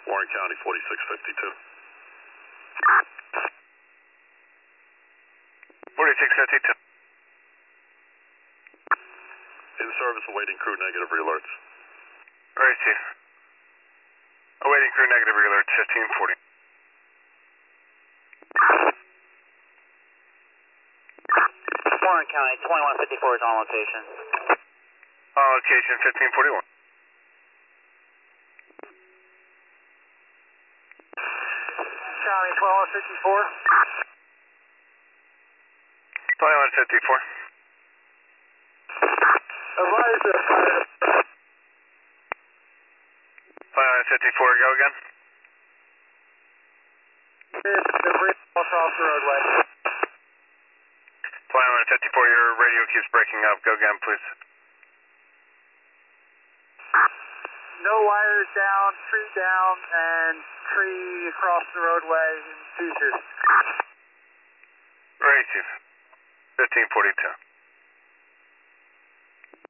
Warren County 4652. 4652. In service, awaiting crew, negative re-alerts. Right, Chief. Awaiting crew, negative re-alerts, 1540. Warren County 2154 is on location. On location, 1541. County 2154. 2154. Advise the 2154, go again. debris across the roadway. 2154, your radio keeps breaking up. Go again, please. No wires down, tree down, and tree across the roadway in pieces. Right, Chief. 1542.